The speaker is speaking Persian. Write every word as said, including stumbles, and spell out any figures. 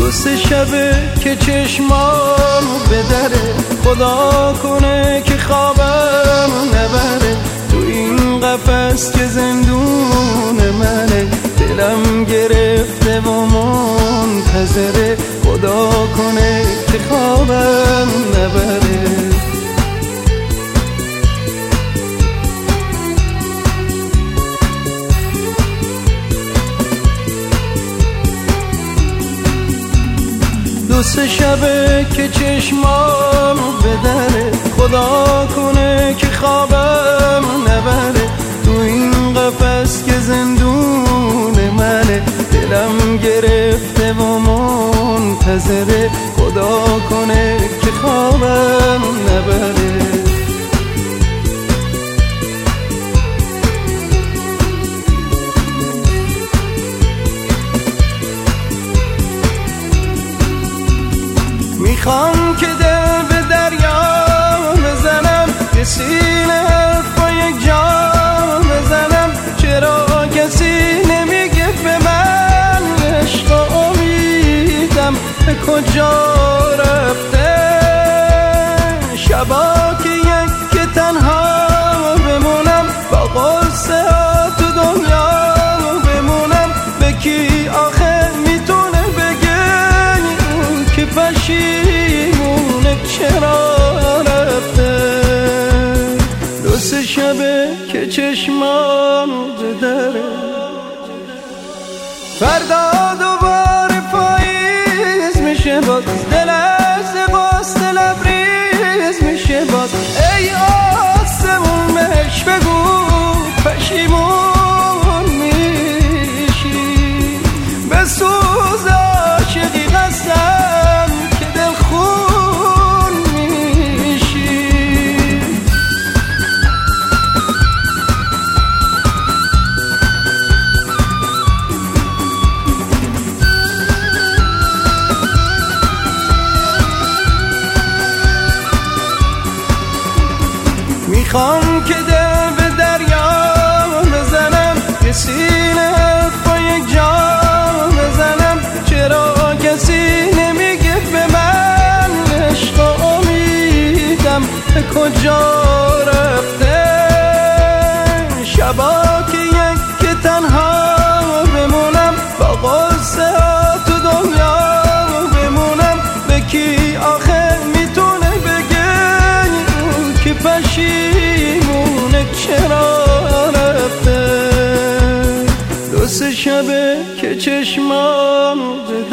دو سه شبه که چشمام بدره، خدا کنه که خوابم نبره. تو این قفس که زندون منه، دلم گرفته و منتظره، خدا کنه که خوابم نبره. دو سه شبه که چشمام بدره، خدا کنه که خوابم نبره. تو این قفس که زندون منه، دلم گرفته و منتظره، خدا کنه که خوابم نبره. میخوام که دل به دریا بزنم، یه سینه حرف با یک جام بزنم. چرا کسی نمیگه به من عشق و امیدم به کجا رفته؟ شبا که یک که تنها بمونم، با قرصه ها تو دنیا بمونم. به کی آخه میتونه بگه که پشیمونه چرا رفته؟ دو سه شبه که چشمام بدره، فردا دوباره پاییز میشه باز، دل از غصه لبریز میشه باز. ای آسمون بهش بگو پشیمون میشی، به سوز عاشقی قسم که دل خون میشی. میخوام که دل به دریا بزنم، یه سینه حرف با یک جام بزنم. چرا کسی نمیگه به من عشق و امیدم به کجا رفته؟ شبا که یک که تنها بمونم، با قصه ها تو دنیا بمونم. به کی آخه میتونه بگه که پشیمونه چرا رفته؟ دو سه شبه که چشمام